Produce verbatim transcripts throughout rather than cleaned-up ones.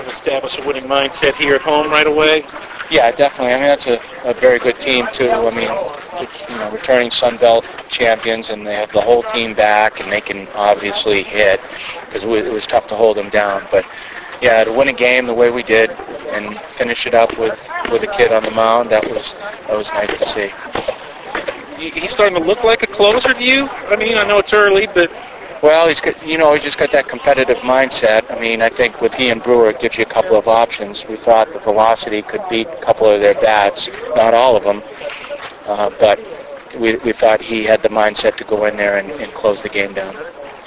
to establish a winning mindset here at home right away? Yeah, definitely. I mean, that's a, a very good team, too. I mean, you know, returning Sun Belt champions, and they have the whole team back, and they can obviously hit because it, it was tough to hold them down. But, yeah, to win a game the way we did and finish it up with, with a kid on the mound, that was that was nice to see. He's starting to look like a closer to you? I mean, I know it's early, but... Well, he's got, you know, he just got that competitive mindset. I mean, I think with he and Brewer, it gives you a couple of options. We thought the velocity could beat a couple of their bats, not all of them, uh, but we we thought he had the mindset to go in there and, and close the game down.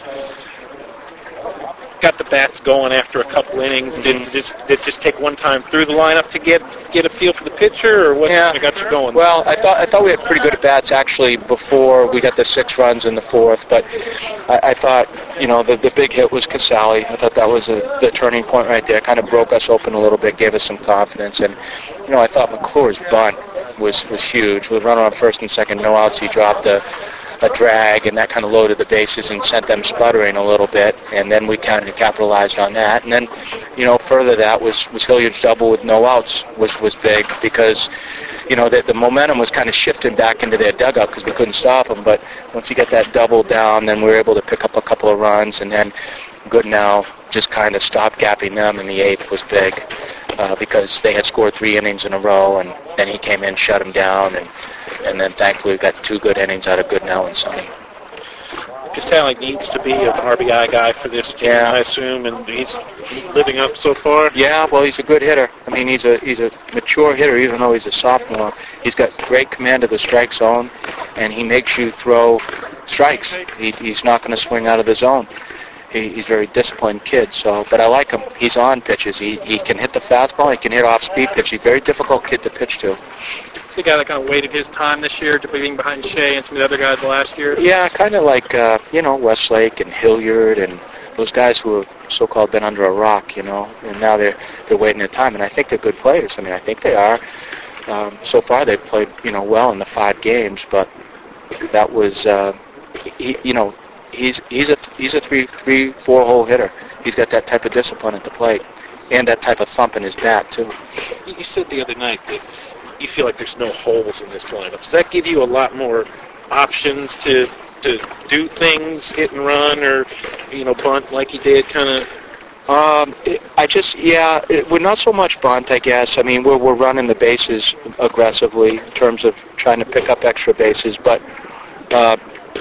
Got the bats going after a couple innings. Did it just, did it just take one time through the lineup to get get a feel for the pitcher, or what yeah. got you going? Well, I thought I thought we had pretty good at bats actually before we got the six runs in the fourth, but I, I thought you know the the big hit was Casale. I thought that was a, the turning point right there. Kind of broke us open a little bit, gave us some confidence, and you know I thought McClure's bunt was was huge. With a runner on first and second, no outs, he dropped a. a drag, and that kind of loaded the bases and sent them sputtering a little bit, and then we kind of capitalized on that. And then, you know, further that was, was Hilliard's double with no outs was, was big because, you know, the, the momentum was kind of shifting back into their dugout because we couldn't stop them. But once you get that double down, then we were able to pick up a couple of runs, and then Goodenow just kind of stop-gapping them in the eighth was big uh, because they had scored three innings in a row, and then he came in, shut them down, and and then thankfully we got two good innings out of Goodenow and Sonny. Casale needs to be an R B I guy for this team, yeah. I assume, and he's living up so far. Yeah, well, he's a good hitter. I mean, he's a he's a mature hitter, even though he's a sophomore. He's got great command of the strike zone, and he makes you throw strikes. He, he's not going to swing out of the zone. He, he's a very disciplined kid. So, but I like him. He's on pitches. He he can hit the fastball. He can hit off-speed pitch. He's a very difficult kid to pitch to. He's the guy that kind of waited his time this year to being behind Shea and some of the other guys last year. Yeah, kind of like uh, you know Westlake and Hilliard and those guys who have so-called been under a rock, you know, and now they're they're waiting their time. And I think they're good players. I mean, I think they are. Um, so far, they've played you know well in the five games, but that was uh, he, you know. He's he's a he's a three three four hole hitter. He's got that type of discipline at the plate, and that type of thump in his bat too. You said the other night that you feel like there's no holes in this lineup. Does that give you a lot more options to to do things, hit and run, or you know bunt like you did, kind of? Um, it, I just yeah, it, we're not so much bunt, I guess. I mean, we're we're running the bases aggressively in terms of trying to pick up extra bases, but. Uh,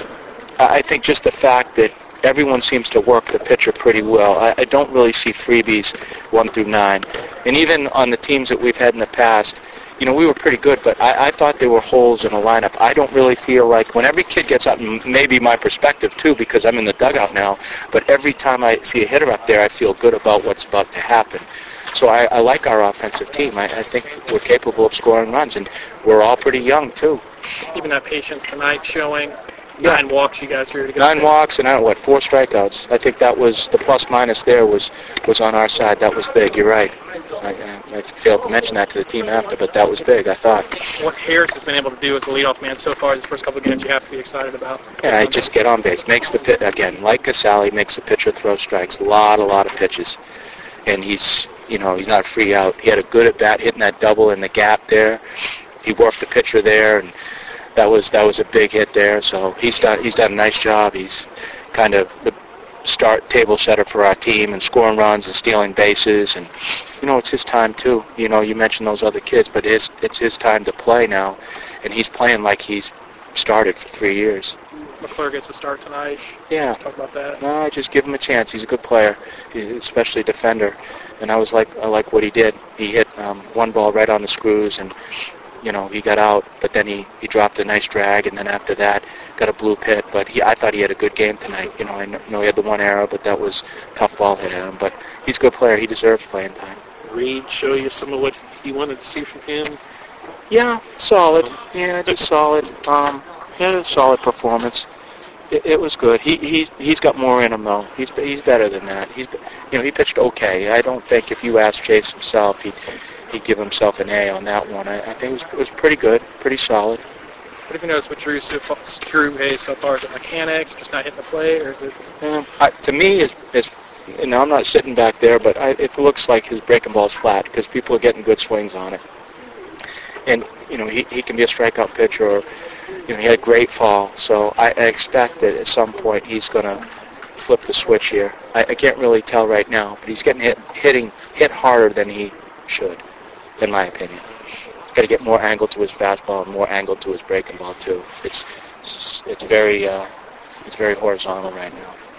I think just the fact that everyone seems to work the pitcher pretty well. I, I don't really see freebies one through nine. And even on the teams that we've had in the past, you know, we were pretty good, but I, I thought there were holes in the lineup. I don't really feel like when every kid gets up, and maybe my perspective too, because I'm in the dugout now, but every time I see a hitter up there, I feel good about what's about to happen. So I, I like our offensive team. I, I think we're capable of scoring runs, and we're all pretty young too. Even that patience tonight showing. Yeah. Nine walks you guys here to get Nine walks and I don't know what four strikeouts. I think that was the plus minus there was was on our side. That was big. You're right. I, I failed to mention that to the team after, but that was big. I thought. What Harris has been able to do as a leadoff man so far these first couple of games, you have to be excited about. Yeah, I just get on base. Makes the pit again, like Casale, makes the pitcher throw strikes. A lot, a lot of pitches, and he's you know he's not free out. He had a good at bat hitting that double in the gap there. He worked the pitcher there and. That was that was a big hit there. So he's done he's done a nice job. He's kind of the start table setter for our team and scoring runs and stealing bases. And you know it's his time too. You know you mentioned those other kids, but it's it's his time to play now, and he's playing like he's started for three years. McClure gets a start tonight. Yeah. Let's talk about that. No, I just give him a chance. He's a good player, especially defender. And I was like I like what he did. He hit um, one ball right on the screws and. You know, he got out, but then he, he dropped a nice drag, and then after that, got a blue pit. But he, I thought he had a good game tonight. You know, I know he had the one error, but that was a tough ball hit at him. But he's a good player. He deserves playing time. Reed show you some of what you wanted to see from him? Yeah, solid. Yeah, just solid. Um, yeah, solid performance. It, it was good. He he's he's got more in him though. He's he's better than that. He's you know he pitched okay. I don't think if you asked Chase himself, he. He'd give himself an A on that one. I, I think it was, it was pretty good, pretty solid. What have you noticed with Drew, so far, Drew Hayes so far? Is it mechanics, just not hitting the play, or is it? Um, I, to me, as, as and now I'm not sitting back there, but I, it looks like his breaking ball's flat because people are getting good swings on it. And, you know, he, he can be a strikeout pitcher, or, you know, he had a great fall. So I, I expect that at some point he's going to flip the switch here. I, I can't really tell right now, but he's getting hit, hitting, hit harder than he should, in my opinion. Got to get more angle to his fastball and more angle to his breaking ball, too. It's, it's, it's very, uh, it's very horizontal right now.